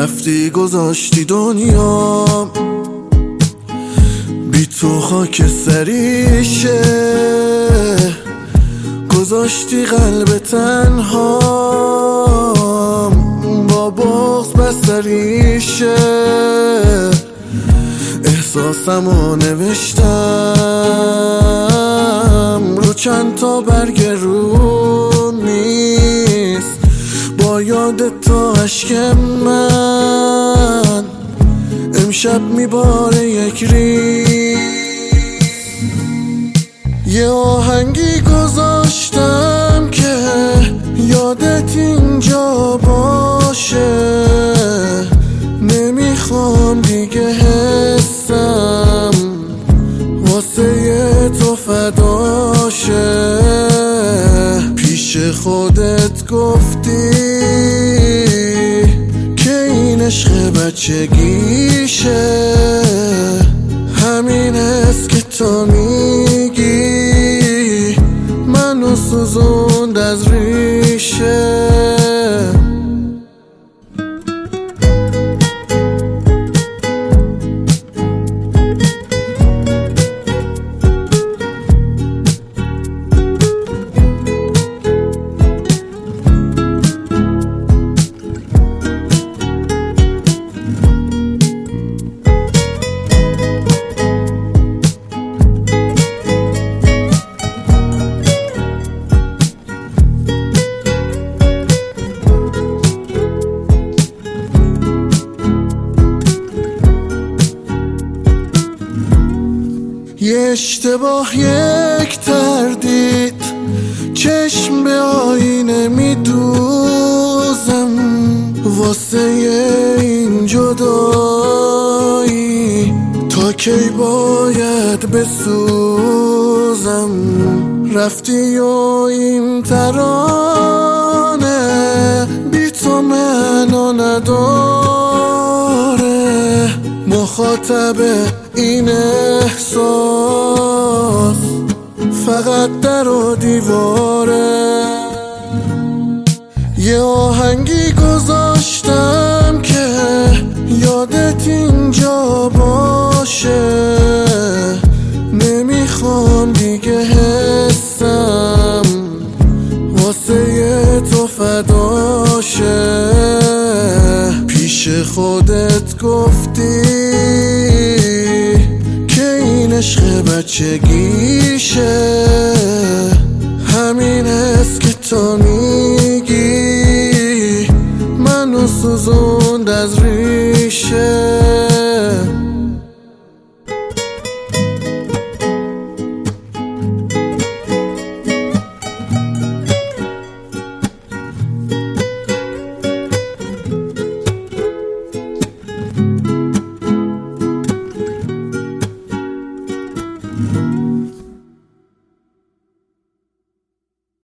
رفتی گذاشتی دنیا بی تو خاک سریشه، گذاشتی قلب تنها با بغض بستریشه. احساسمو نوشتم رو چند تا برگ رو نیست، با یاد تا اشک من امشب میباره یک ریز. یه آهنگی گذاشتم که یادت اینجا باشه، نمیخوام دیگه حسم واسه تو فداشه. پیش خودت گفتی که این عشق بچگیشه، همین است که تو میگی منو سوزوند از ریشه. یه اشتباه، یک تردید، چشم به آینه میدوزم واسه این جدایی، تا کی باید بسوزم. رفتی و این ترانه بی تو معنا نداره، مخاطب این احساس فقط در و دیواره. یه آهنگی گذاشتم که یادت اینجا باشه، نمیخوام دیگه حسم واسه تو فداشه. پیش خودت گفتی که این عشق بچگیشه، همین است که تو